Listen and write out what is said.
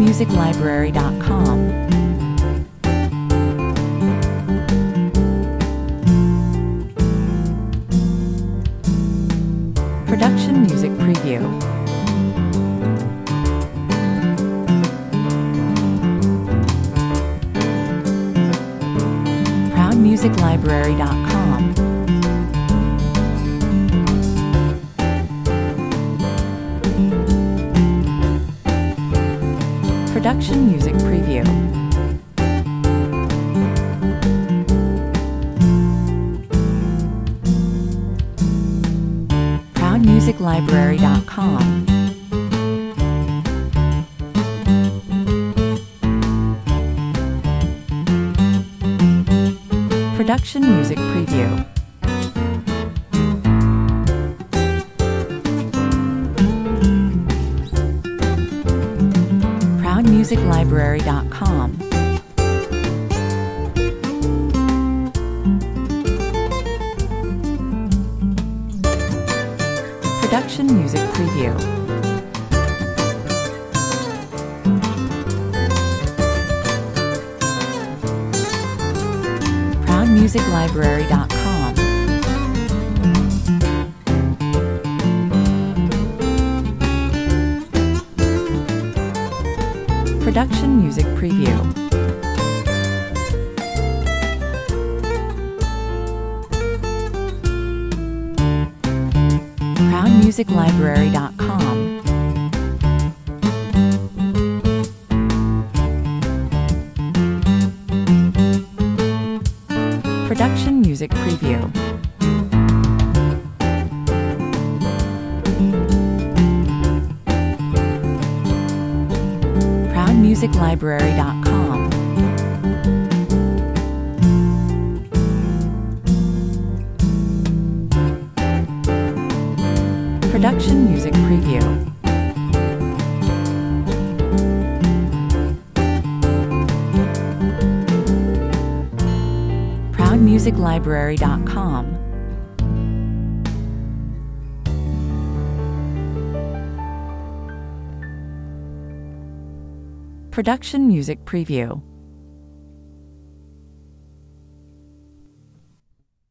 ProudMusicLibrary.com. Production Music Preview. ProudMusicLibrary.com. Production Music Preview. ProudMusicLibrary.com. Production Music Preview. ProudMusicLibrary.com. Production Music Preview. ProudMusicLibrary.com. Production Music Preview. ProudMusicLibrary.com. Production Music Preview. ProudMusicLibrary.com. Production Music Preview. ProudMusicLibrary.com. Production Music Preview.